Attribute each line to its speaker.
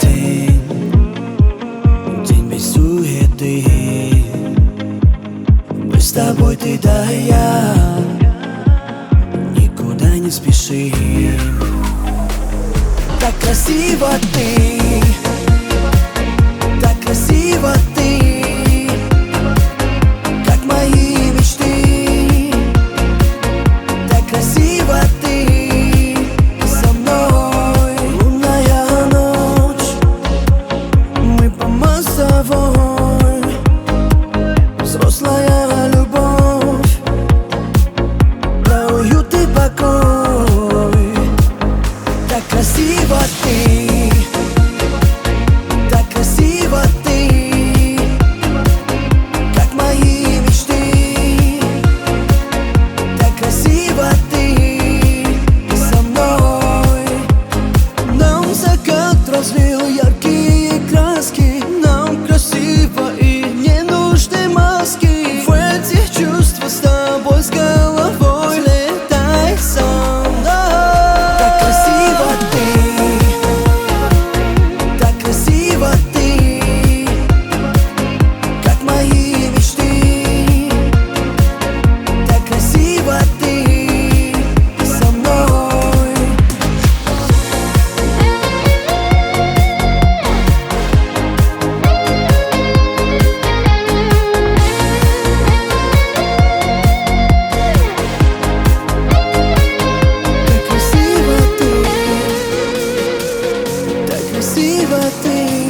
Speaker 1: день, день без суеты. Мы с тобой, ты да и я, никуда не спешим. Так красиво ты, так красиво ты, как мои мечты. Так красиво ты со мной. Лунная ночь, мы по мостовой. Взрослая любовь, про уют и покой. Так красиво ты, так красиво ты, как мои мечты. Так красиво ты со мной. Нам закат разлил яркие краски. Нам красиво и не нужны маски. В этих чувствах с тобой с головой летай со мной. Так красиво ты, так красиво ты, как мои мечты. Так красиво ты со мной. Так красиво ты, так красиво ты.